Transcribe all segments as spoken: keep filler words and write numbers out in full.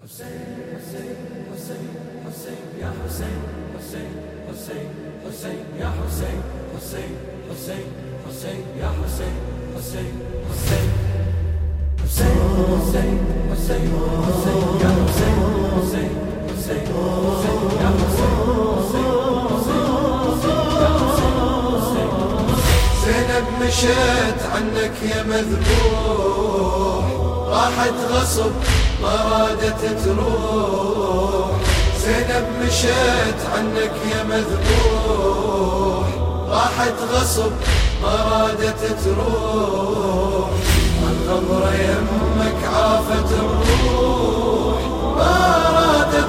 حسين حسين حسين حسين يا حسين حسين حسين حسين يا حسين حسين حسين حسين يا حسين حسين حسين حسين حسين حسين حسين يا حسين حسين حسين حسين يا حسين حسين حسين يا حسين حسين. زينب مشيت عنك يا مذبوح، راحت غصب ما رادت تروح. زينب مشيت عنك يا مذبوح، راحت غصب ما رادت تروح. الغمرة يمك عافت الروح، ما رادت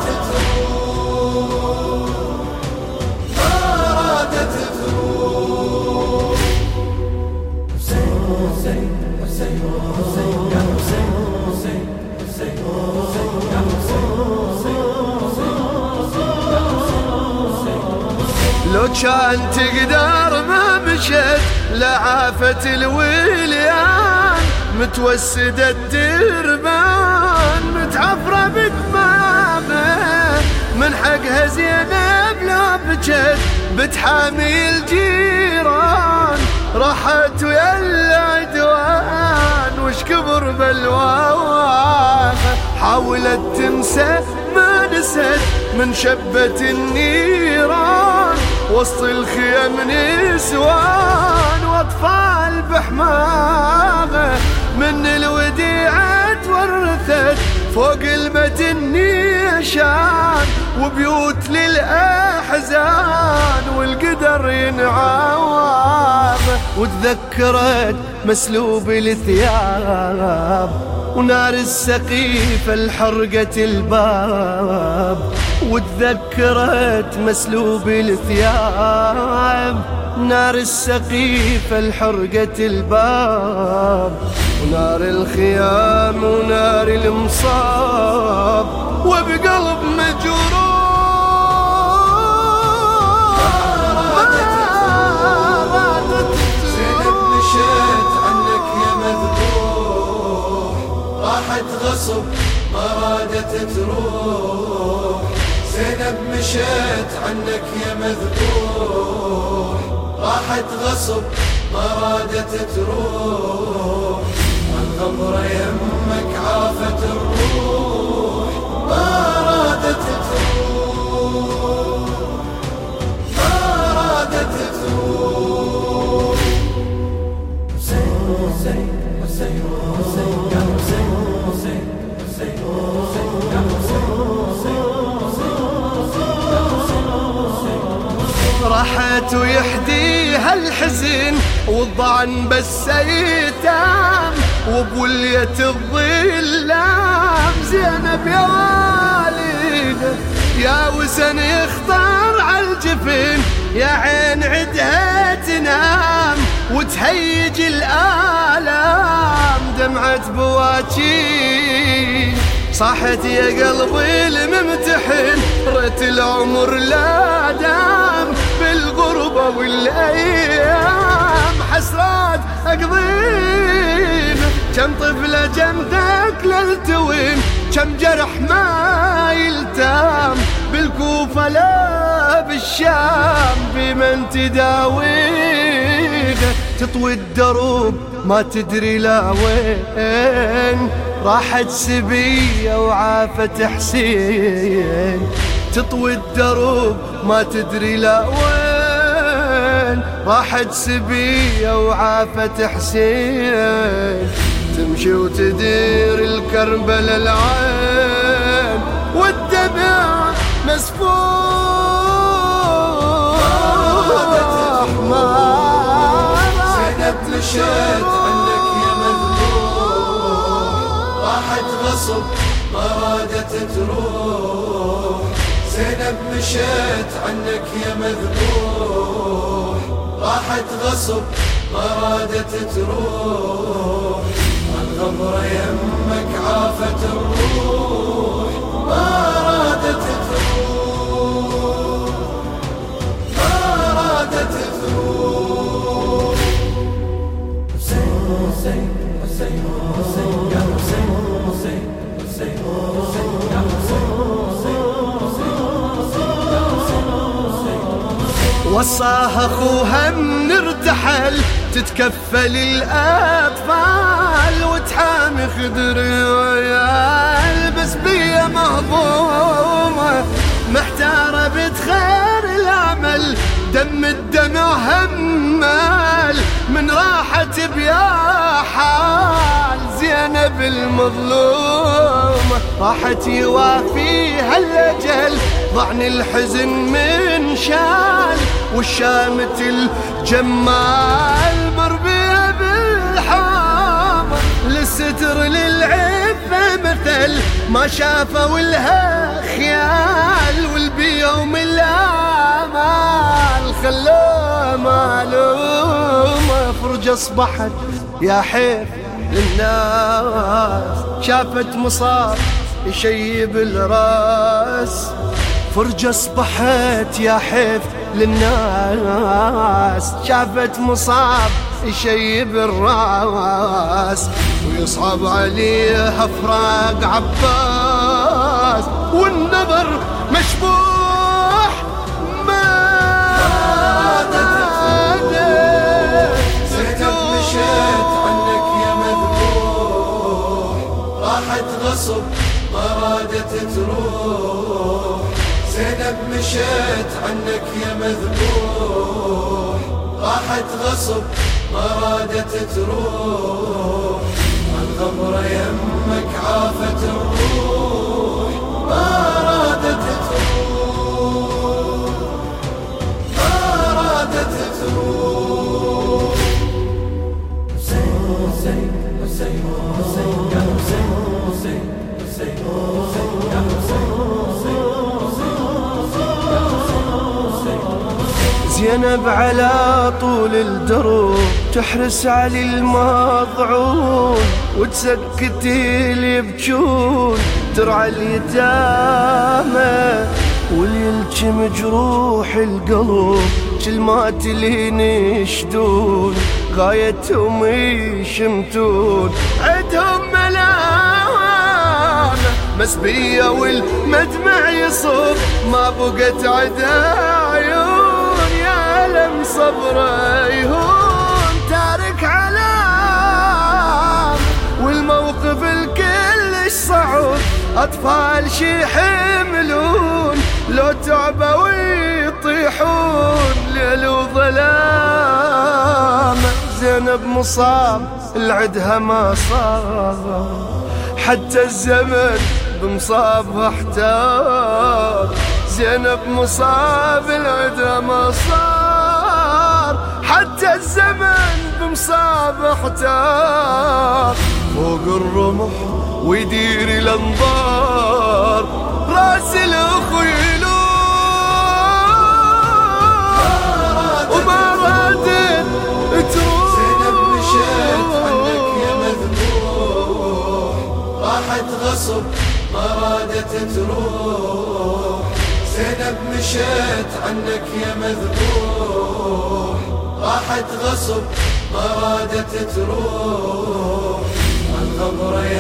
تروح، ما رادت تروح. حسين حسين حسين حسين يا حسين حسين حسين حسين يا حسين حسين حسين يا حسين حسين. لو كان تقدر ما مشيت لعافة الوليان، متوسدة الدربان متعفرة بدمامه. من حقها زينب لو بجت بتحامي الجيران، راحت ويا العدوان وش كبر بلواها. حاولت تنسى ما نست من شبة النيران، وسط الخيام نسوان واطفال بحمامه. من الوديعة تورثت فوق المتن نيشان، وبيوت للأحزان والقدر ينعام. وتذكرت مسلوب الثياب ونار السقيفة الحرقة الباب. وتذكرت مسلوب الثياب نار السقيفة الحرقة الباب. ونار الخيام ونار المصاب وبقلب مجروح. زينب مشيت عنك يا مذبوح، راحت غصب ما رادت تروح. زينب مشيت عنك يا مذبوح، راحت غصب ما رادت تروح. الغمرة يمك عافت الروح، ما رادت تروح، ما رادت تروح. حسين حسين حسين حسين يا حسين حسين حسين حسين يا حسين حسين حسين يا حسين حسين. راحت ويحديها الحزن والضعن بس يتام، وبولية الظلام زينب يا والده. يا وسن يخطر عالجفن يا عين عدها تنام، وتهيج الآلام دمعة بواكي. صاحت يا قلبي الممتحن ريت العمر لا دام، بالغربة والأيام حسرات أقضين. كم طفلة جنبك للتوين، كم جرح ما يلتام. بالكوفة لا بالشام بمن تداويه. تطوي الدروب ما تدري لا وين، راحت سبية وعافت حسين. تطوي الدروب ما تدري لا وين، راحت سبية وعافت حسين. تمشي وتدير الكربل العين والدمع مسفوح. زينب مشيت عنك يا مذبوح، راحت غصب ما رادت تروح. زينب مشيت عنك يا مذبوح، راحت غصب ما رادت تروح. الغمرة يمك عافت الروح، ما رادت تروح، ما رادت تروح. حسين حسين حسين حسين يا حسين حسين حسين حسين يا وصاها اخوها من ارتحل تتكفل الاطفال وتحامي خدر ويال، بس بيا مهضومه محتاره بتخير العمل، دم الدمع همال من راحت بيا حال. زينب المظلومة راحت يوافيها الأجل، ضعن الحزن من شال، والشامت الجمال مر بيها بالحامة، للستر للعفة مثل ما شافوا لها خيال، والبيوم الآمال خلوها معلومة. فرجة أصبحت يا حيف للناس، شافت مصاب يشيب الراس. فرجة أصبحت يا حيف للناس، شافت مصاب يشيب الراس، ويصعب عليها فراق عباس، والنظر مشبوح ما زينب مشيت عنك يا مذبوح، راحت غصب ما رادت تروح. زينب مشيت عنك يا مذبوح، راحت غصب ما رادت تروح. الغمرة يمك عافت الروح ما رادت تروح، ما رادت تروح. حسين حسين حسين حسين يا حسين حسين حسين حسين يا حسين حسين. زينب على طول الدروب تحرس على المضعون، وتسكت اللي يبجون ترعى اليتامى، واليلج مجروح القلب كلمات اللي ينشدون، غايتهم يشمتون عدهم ملامة مسبية، والمدمع يصب ما بقت عدا عيون، يا لم صبره يهون تارك علام، والموقف الكلش صعب أطفال شي حملون، لو تعبوا ويطيحون ليل وظلام. زينب مصاب العدها ما صار، حتى الزمن بمصابها احتار. زينب مصاب العدها ما صار، حتى الزمن بمصابها احتار. فوق الرمح ويدير الانظار راس الاخو يلوم، وما رادت تروح. زينب مشيت عنك يا مذبوح، راحت غصب ما رادت تروح. زينب مشيت عنك يا مذبوح، راحت غصب ما رادت تروح. الغمرة